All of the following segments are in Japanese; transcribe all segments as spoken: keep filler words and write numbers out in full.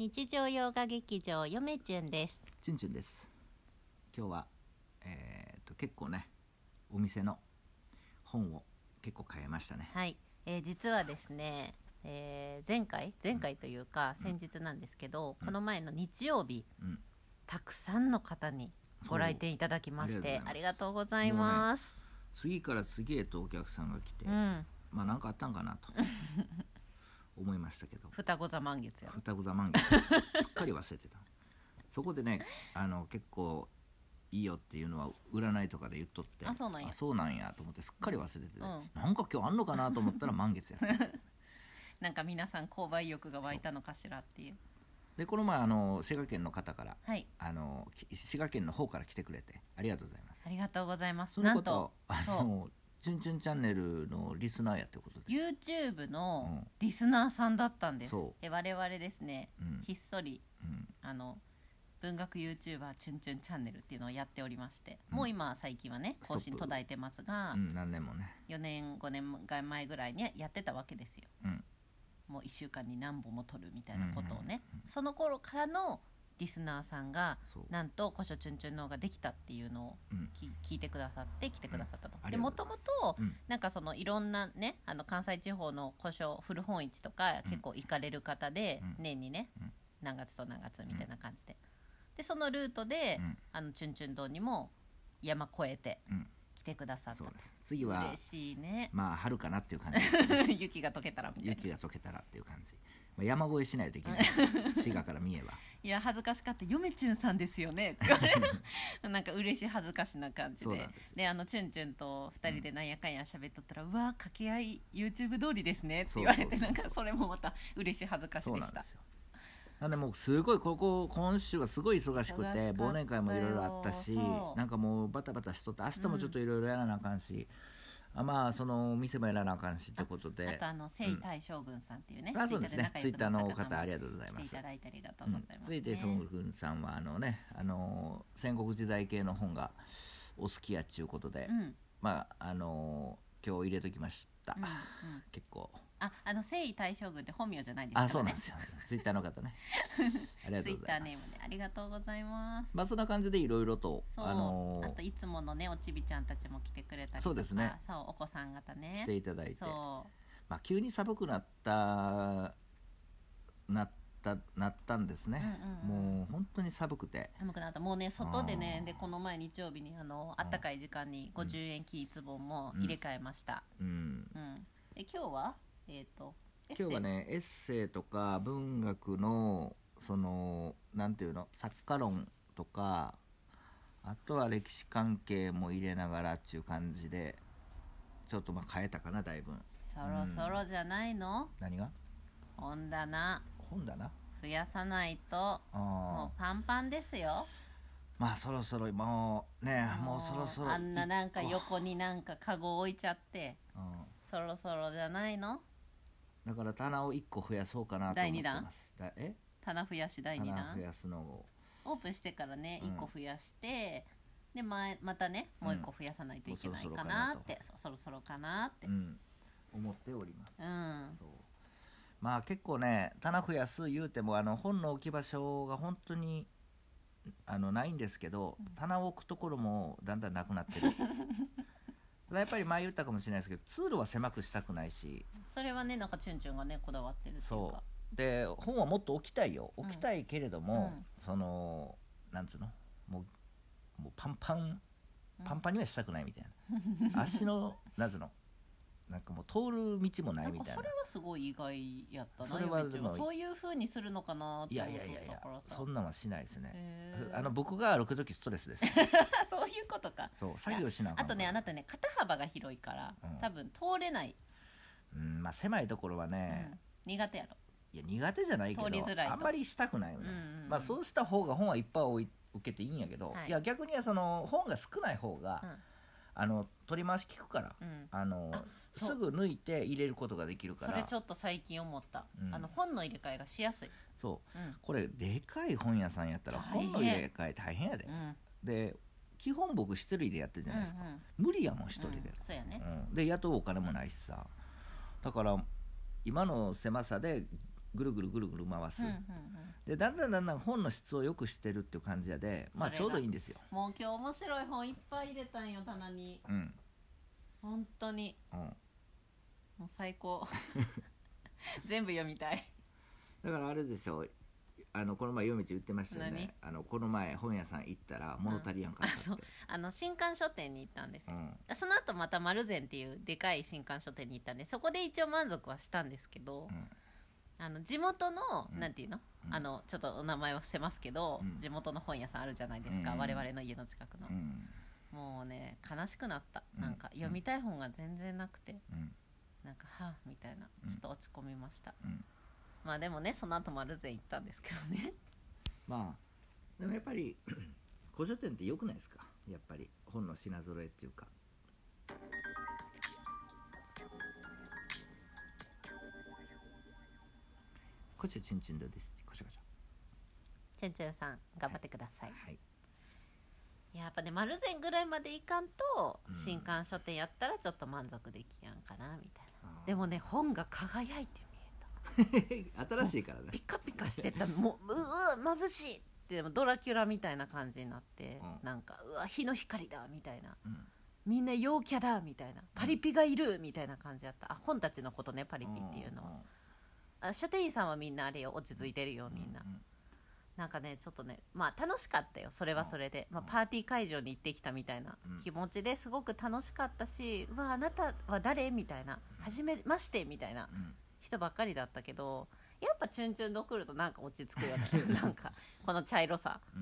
日常洋画劇場よめちゅんです。 ちゅんちゅんです。今日は、えー、と結構ねお店の本を結構買いましたね。 はい、えー、実はですね、えー、前回前回というか、うん、先日なんですけど、うん、この前の日曜日、うん、たくさんの方にご来店いただきましてありがとうございます。 ね、次から次へとお客さんが来て、うん、まあ何かあったんかなと思いましたけど、 双子座満月や双子座満月すっかり忘れてたそこでねあの結構いいよっていうのは占いとかで言っとって、 あ、そうなんや、 あ、そうなんやと思ってすっかり忘れてて、うん、なんか今日あんのかなと思ったら満月やったなんか皆さん購買意欲が湧いたのかしらっていう。 でこの前あの滋賀県の方から、 はい、 あの滋賀県の方から来てくれてありがとうございます。 ありがとうございます。 そのことあのチュンチュンチャンネルのリスナーやってことで YouTube のリスナーさんだったんです。 うん、 え我々ですね、うん、ひっそり、 うん、 あの文学 YouTuber チュンチュンチャンネルっていうのをやっておりまして、うん、もう今最近はね更新途絶えてますが、 うん、何年もねよねんごねん前ぐらいにやってたわけですよ、うん、もういっしゅうかんに何本も撮るみたいなことをね、うんうんうん、その頃からのリスナーさんがなんと古書チュンチュンのができたっていうのを、うん、聞いてくださって来てくださったと、うん、でもともとなんかそのいろんなねあの関西地方の古書古本市とか結構行かれる方で、うん、年にね、うん、何月と何月みたいな感じで、でそのルートで、うん、あのチュンチュン堂にも山越えて来てくださった、うん、 そうです。次は嬉しいね、 まあ春かなっていう感じです、ね、 雪が溶けたらみたいな、 雪が溶けたらっていう感じ、まあ、山越えしないといけない滋賀から三重はいや恥ずかしかった、よめちゅんさんですよねなんか嬉しい恥ずかしな感じ で, で, であのチュンチュンとふたりでなんやかんや喋っとったら、うん、うわ掛け合い YouTube 通りですねって言われて、なんかそれもまた嬉しい恥ずかしでした。そうなんですよ。 なんでもうすごいここ今週はすごい忙しくて忘年会もいろいろあったし、なんかもうバタバタしとって、明日もちょっといろいろやらなあかんし、うん、あまあその店もやらなあかんしってことで、 あ, あとあの征夷大将軍さんっていうね、 うん、あそうですね、ツイッターの方ありがとうございます。 来ていただいてありがとうございます、ね。 ツイッター将軍さんはあのねあの戦国時代系の本がお好きやっちゅうことで、うん、まああの今日入れときました、うんうん、結構ああの征夷大将軍って本名じゃないですからね。 あ、そうなんですよ。ツイッターの方ね。ありがとうございます。ツイッターネームでありがとうございます。 まあそんな感じでいろいろと、 あのー、あといつものねおちびちゃんたちも来てくれたりとか、 そうですね。 そうお子さん方ね来ていただいて、 そうまあ急に寒くなったなったなったんですね。うんうんうん、もう本当に寒くて。 寒くなった。もうね外でねでこの前日曜日にあのあったかい時間にごじゅうえんキーツボンも入れ替えました。うん。うんうん、で今日はえっ、ー、と。 今日はねエッセイとか文学のそのなんていうの作家論とか、あとは歴史関係も入れながらっていう感じでちょっとまあ変えたかなだいぶ。 そろそろじゃないの、うん、 何が本棚本棚増やさないともうパンパンですよ。 まあそろそろもうねもうそろそろあんななんか横になんかカゴ置いちゃって、うん、そろそろじゃないの。 だから棚をいっこ増やそうかなと思ってます。だえ棚増やしだいにだん棚増やすのをオープンしてからね、うん、いっこ増やしてで ま, またねもういっこ増やさないといけないかなって、うん、そろそろかなって、うん、 思っております、 うん、 そうまあ結構ね棚増やす言うてもあの本の置き場所が本当にあのないんですけど、うん、棚を置くところもだんだんなくなってるやっぱり前言ったかもしれないですけど通路は狭くしたくないし、 それはねなんかチュンチュンがねこだわってるっていうか、 そうで本はもっと置きたいよ置きたいけれども、うん、そのなんつうのもう、もうパンパンパンパンにはしたくないみたいな、うん、足のなんつうのなんかもう通る道もないみたいな。 なんかそれはすごい意外やったな。 それはでもそういう風にするのかなって思ったからさ。 いやいやいやいやそんなんはしないですね。あの僕が歩くときストレスですそういうことか。 そう作業しながら。 あとねあなたね肩幅が広いから、うん、多分通れない。 うんまあ狭いところはね、 うん、苦手やろ。 いや苦手じゃないけど通りづらいとあんまりしたくないよね、 うんうん、 まあそうした方が本はいっぱい置い受けていいんやけど、はい、いや逆にはその本が少ない方が、うん、あの取り回し効くから、うん、あのあすぐ抜いて入れることができるから。 それちょっと最近思った、うん、あの本の入れ替えがしやすい。 そう、うん、これでかい本屋さんやったら本の入れ替え大変やで、うん、で基本僕一人でやってるじゃないですか、うんうん、無理やもん一人で、うん、 そうやね、 うん、で雇うお金もないしさ、だから今の狭さでぐるぐるぐるぐる回す、うんうんうん、 でだんだんだんだん本の質を良くしてるっていう感じやで、まあちょうどいいんですよ。 もう今日面白い本いっぱい入れたんよ棚に。うん。本当に。うん。もう最高。全部読みたい。 だからあれでしょ。あのこの前夜道言ってましたよね。あのこの前本屋さん行ったら物足りやんかったって、うん、あ, あの新刊書店に行ったんですよ、うん、その後また丸善っていうでかい新刊書店に行ったんで、そこで一応満足はしたんですけど、うん、あの地元の、うん、なんていうの、うん、あのちょっとお名前は伏せますけど、うん、地元の本屋さんあるじゃないですか、うん、我々の家の近くの、うん、もうね悲しくなった、うん、なんか読みたい本が全然なくて、うん、なんかはぁみたいな、ちょっと落ち込みました、うん、まあでもねその後丸善行ったんですけどね。 まあでもやっぱり古書店って良くないですか、やっぱり本の品揃えっていうか。こちらチンチンです。こちらこちらチュンチュンさん頑張ってください、はいはい、やっぱね丸善ぐらいまでいかんと、うん、新刊書店やったらちょっと満足できやんかなみたいな。でもね本が輝いて新しいからねピカピカしてたもううわ眩しいってでもドラキュラみたいな感じになって、うん、なんかうわ日の光だみたいな、うん、みんな陽キャだみたいな、パリピがいるみたいな感じだった。あ本たちのことねパリピっていうのは、うん、あ書店員さんはみんなあれよ落ち着いてるよみんな、うんうん、なんかねちょっとねまあ楽しかったよそれはそれで、まあ、パーティー会場に行ってきたみたいな気持ちですごく楽しかったし、うわあなたは誰みたいな、はじめましてみたいな、うん人ばっかりだったけど、やっぱチュンチュンと来るとなんか落ち着くよねなんかこの茶色さ、うん、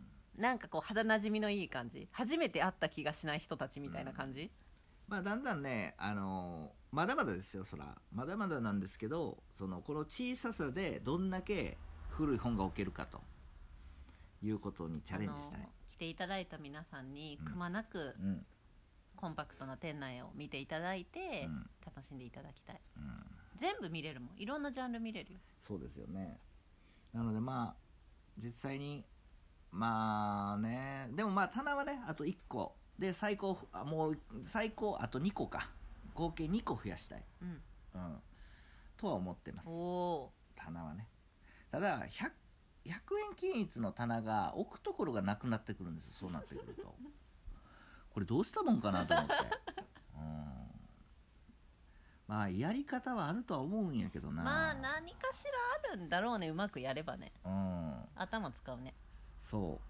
なんかこう肌なじみのいい感じ、初めて会った気がしない人たちみたいな感じ、うん、 まあだんだんね、あのー、まだまだですよ、そらまだまだなんですけど、そのこの小ささでどんだけ古い本が置けるかということにチャレンジしたい。 来ていただいた皆さんにくまなく、うん、コンパクトな店内を見ていただいて、うん、楽しんでいただきたい、うん全部見れるもん、いろんなジャンル見れるよ。 そうですよね。なのでまあ実際にまあね、でもまあ棚はねあといっこで最高、もう最高あとにこか、合計にこ増やしたい、うんうん、とは思ってます。お棚はね。ただ ひゃく, ひゃくえん均一の棚が置くところがなくなってくるんですよ、そうなってくるとこれどうしたもんかなと思って、うんまあやり方はあるとは思うんやけどな。 まあ何かしらあるんだろうね、うまくやればね、うん、頭使うね。 そう、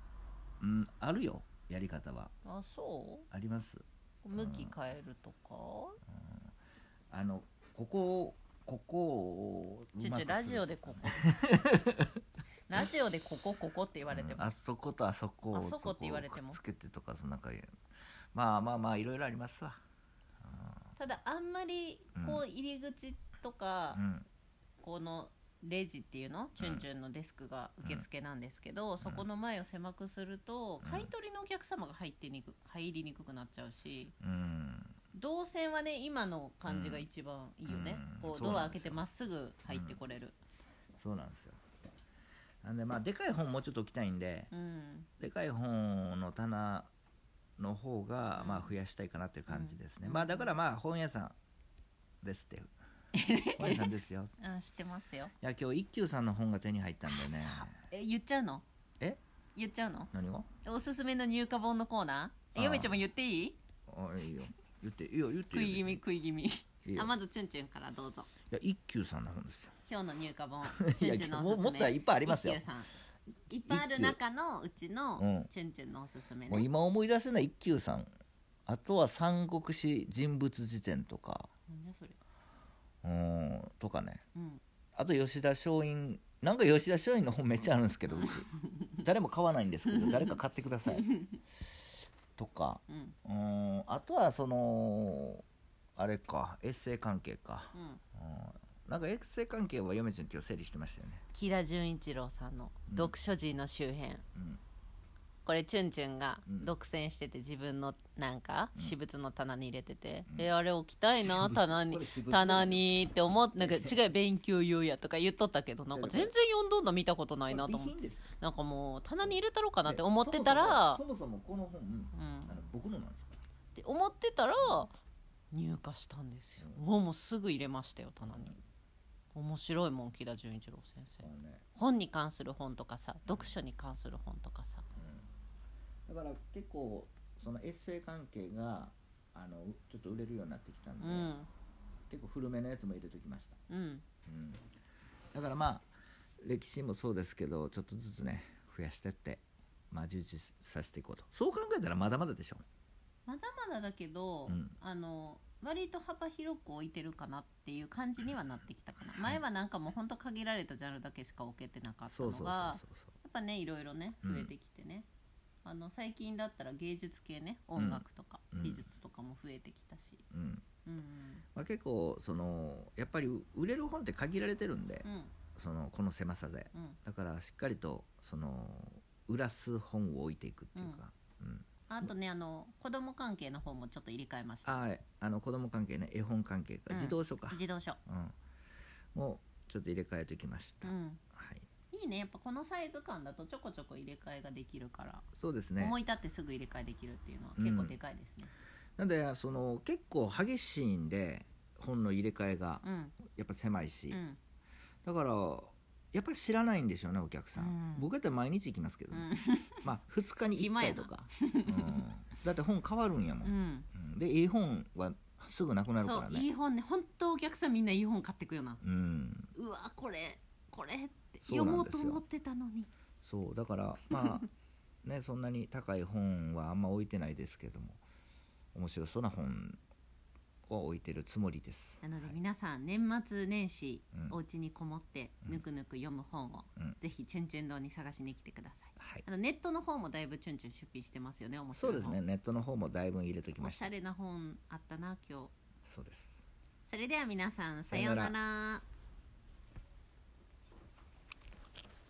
うん、あるよやり方は。 あ、そうあります。 向き変えるとか、 うん、あのここここをちょちょラジオでここラジオでここここって言われても、 うん、あそことあそこをあそこって言われてもくっつけてとか、そのなんかまあまあまあいろいろありますわ。 ただあんまりこう入り口とか、うん、このレジっていうのチュンチュンのデスクが受付なんですけど、うん、そこの前を狭くすると、うん、買い取りのお客様が入ってにく入りにくくなっちゃうし、うん、動線はね今の感じが一番いいよね、うん、こうドア開けてまっすぐ入ってこれる、 そうなんですよ。なんでまあでかい本もうちょっと置きたいんで、うん、でかい本の棚の方がまあ増やしたいかなっていう感じですね、うん、まあだからまあ本屋さんですって本屋さんですよあ、知ってますよ。 いや今日一休さんの本が手に入ったんでね。 え言っちゃうの？ え言っちゃうの？ 何が？ おすすめの入荷本のコーナー、よめちゃんも言っていい？ あいいよ言っていいよ言って食い気味食い気味いいあ、まずチュンチュンからどうぞ。 いや一休さんの本ですよ今日の入荷本チュンチュンのおすすめもっといっぱいありますよ。 一休さんいっぱいある中のうちのチュンチュンのおすすめ、ね、 もう今思い出せない一休さん、あとは三国志人物辞典とか、 なんじゃそれ、 うんとかね、うん、あと吉田松陰、なんか吉田松陰の本めっちゃあるんですけどうち誰も買わないんですけど誰か買ってくださいとか、うん、うんあとはそのあれかエッセイ関係か、うんうんなんかエッセイ関係は嫁ちゃん今日整理してましたよね。 木田純一郎さんの読書人の周辺、うん、これチュンチュンが独占してて自分のなんか私物の棚に入れてて、うん、えあれ置きたいな棚に棚にって思って、なんか違う勉強用やとか言っとったけど、なんか全然読んどんの見たことないなと思って、なんかもう棚に入れたろうかなって思ってたら、 そもそもこの本、うん、僕のなんですかって思ってたら入荷したんですよ、うん、もうすぐ入れましたよ棚に。 面白いもん木田純一郎先生、 ね、 本に関する本とかさ、読書に関する本とかさ、 うん、だから結構そのエッセイ関係があのちょっと売れるようになってきたんで、うん、結構古めのやつも入れときました、うんうん、だからまあ歴史もそうですけどちょっとずつね増やしてって、まあ、充実させていこうと。そう考えたらまだまだでしょ。 まだまだだけど、うん、あの割と幅広く置いてるかなっていう感じにはなってきたかな、はい、前はなんかもうほんと限られたジャンルだけしか置けてなかったのがやっぱねいろいろね増えてきてね、うん、あの最近だったら芸術系ね音楽とか美術とかも増えてきたし、うんうんうんまあ、結構そのやっぱり売れる本って限られてるんで、うん、そのこの狭さで、うん、だからしっかりとその売らす本を置いていくっていうか、うんうんあとねあの子供関係の方もちょっと入れ替えました。 はい、あの子供関係ね絵本関係か、うん、児童書か児童書、 うん、もうちょっと入れ替えてきました、うんはい、いいねやっぱこのサイズ感だとちょこちょこ入れ替えができるから。 そうですね思い立ってすぐ入れ替えできるっていうのは結構でかいですね、 うん、なんでその結構激しいんで本の入れ替えがやっぱ狭いし、うん、だからやっぱり知らないんでしょうねお客さん、うん、僕だって毎日行きますけど、ねうん、まあふつかにいっかいとか、うん、だって本変わるんやもん、うんうん、でいい本はすぐなくなるからね。 そういい本ね本当お客さんみんないい本買ってくよな、うん、うわこれこれって読もうと思ってたのに。 そうだからまあねそんなに高い本はあんま置いてないですけども面白そうな本を置いてるつもりです。 なので皆さん、はい、年末年始、うん、お家にこもってぬくぬく読む本を、うん、ぜひチュンチュン堂に探しに来てください、はい、あのネットの方もだいぶチュンチュン出品してますよね。面白い本。 そうですねネットの方もだいぶ入れときました。 おしゃれな本あったな今日。 そうです。 それでは皆さんさようなら。